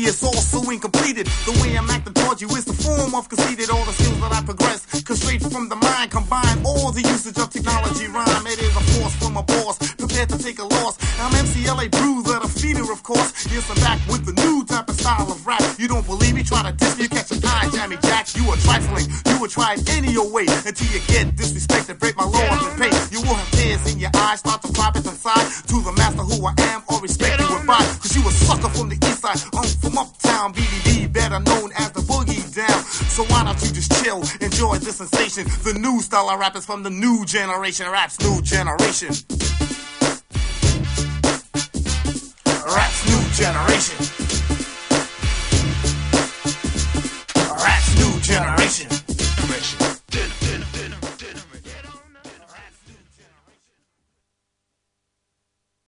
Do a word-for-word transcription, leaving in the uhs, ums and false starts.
it's also incompleted. The way I'm acting towards you is the form of conceited. All the skills that I possess, cause straight from the mind, combine all the usage of technology rhyme. It is a force from a boss, prepared to take a loss. I'm M C L A Bruiser, the feeder, of course. Yes, I'm back with the new type of style of rap. You don't believe me? Try to diss me, catch an eye, Jammy Jack. You are trifling, you will try it any old way until you get disrespected, break my laws and pay. You will have tears in your eyes, start to pop it inside to the master who I am, or respect you with pride. Cause you a sucker from the east side, I'm from uptown, B D D, better known as the Boogie Down. So why don't you just chill, enjoy this sensation. The new style of rap is from the new generation, rap's new generation. Rap's new generation. Rap's new generation.